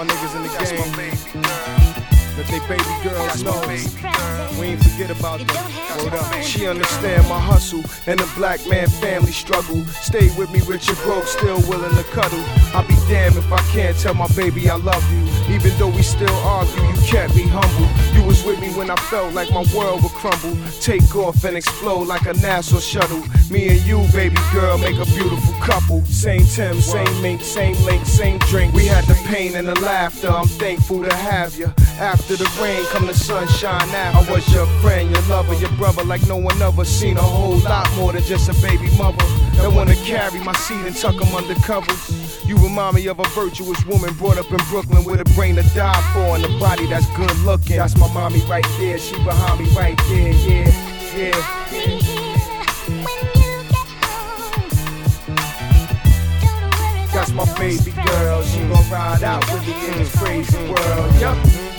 my niggas in the That's game. my baby girl. That they baby girls That's know. my baby girl. We ain't forget about them. Word up. She understand my hustle and the black man family struggle. Stay with me, rich and broke, still willing to cuddle. I'll be damned if I can't tell my baby I love you. Even though we still argue, you kept me humble. You was with me when I felt like my world would crumble. Take off and explode like a NASA shuttle. Me and you, baby girl, make a beautiful couple. Same Tim, same mink, same link, same drink. We had the pain and the laughter. I'm thankful to have you. After the rain come the sunshine after. I was your friend, your lover, your brother, like no one ever seen. A whole lot more than just a baby mother that wanna carry my seed and tuck them under covers. You remind me of a virtuous woman brought up in Brooklyn with a brain to die for and a body that's good looking. That's my mommy right there, she behind me right there, yeah. That's my baby girl, she gon' ride out with me in this crazy world, yup.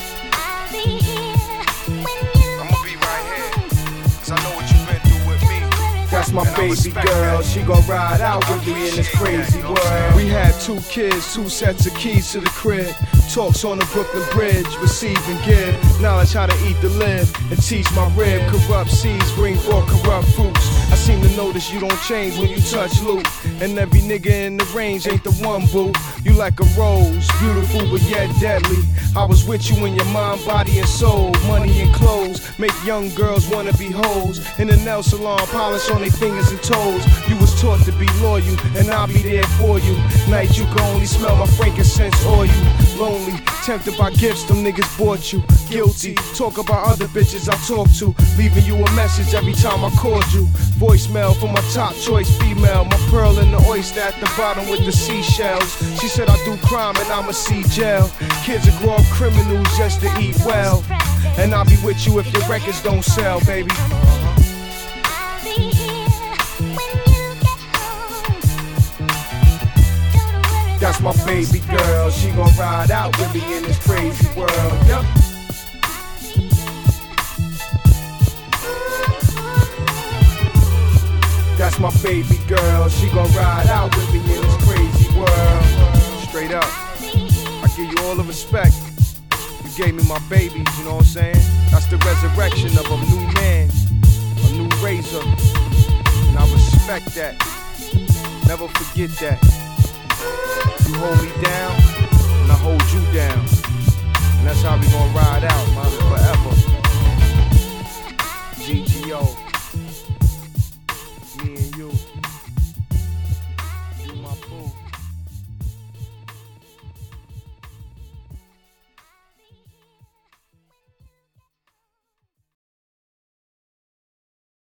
I'ma be right here, 'cause I know what you've been through with me. That's my And I baby respect girl, that. she gon' ride out with me in this crazy You know what I'm world. saying? We had 2 kids, 2 sets of keys to the crib. Talks on the Brooklyn Bridge, receive and give. Knowledge how to eat to live, and teach my rib. Corrupt seeds bring forth corrupt fruits. I seem to notice you don't change when you touch loot. And every nigga in the range ain't the one, boo. You like a rose, beautiful but yet deadly. I was with you in your mind, body, and soul. Money and clothes make young girls wanna be hoes. In the nail salon, polish on their fingers and toes. You was taught to be loyal, and I'll be there for you. Night you can only smell my frankincense oil. Lonely, tempted by gifts, them niggas bought you. Guilty, talk about other bitches I talk to. Leaving you a message every time I called you. Voicemail from my top choice female. My pearl in the oyster at the bottom with the seashells. She said I do crime and I'ma see jail. Kids will grow up criminals just to eat well. And I'll be with you if your records don't sell, baby. That's my baby girl, she gon' ride out with me in this crazy world, yup. That's my baby girl, she gon' ride out with me in this crazy world. Straight up, I give you all the respect. You gave me my babies, you know what I'm saying? That's the resurrection of a new man, a new razor. And I respect that, never forget that. You hold me down, and I hold you down.